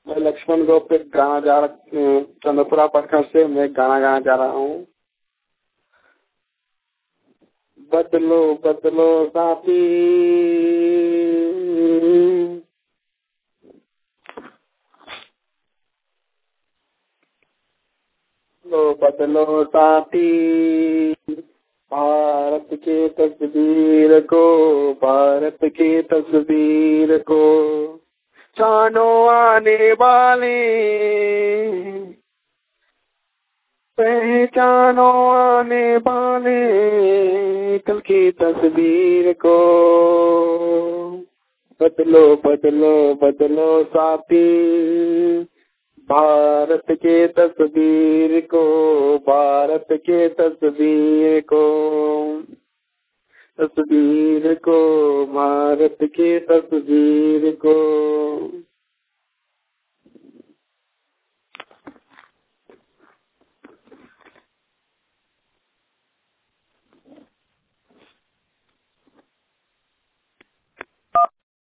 मैं लक्ष्मण गोप एक गाना जा रहा, चंद्रपुरा पटखन से मैं गाना गाना जा रहा हूँ। बदलो बदलो साथी, बदलो साथी, भारत के तस्वीर को, भारत के तस्वीर को जानो आने वाले, पहचानो आने वाले कल की तस्वीर को। बदलो बदलो बदलो साथी, भारत के तस्वीर को, भारत के तस्वीर को, तस्वीर को, भारत के तस्वीर को।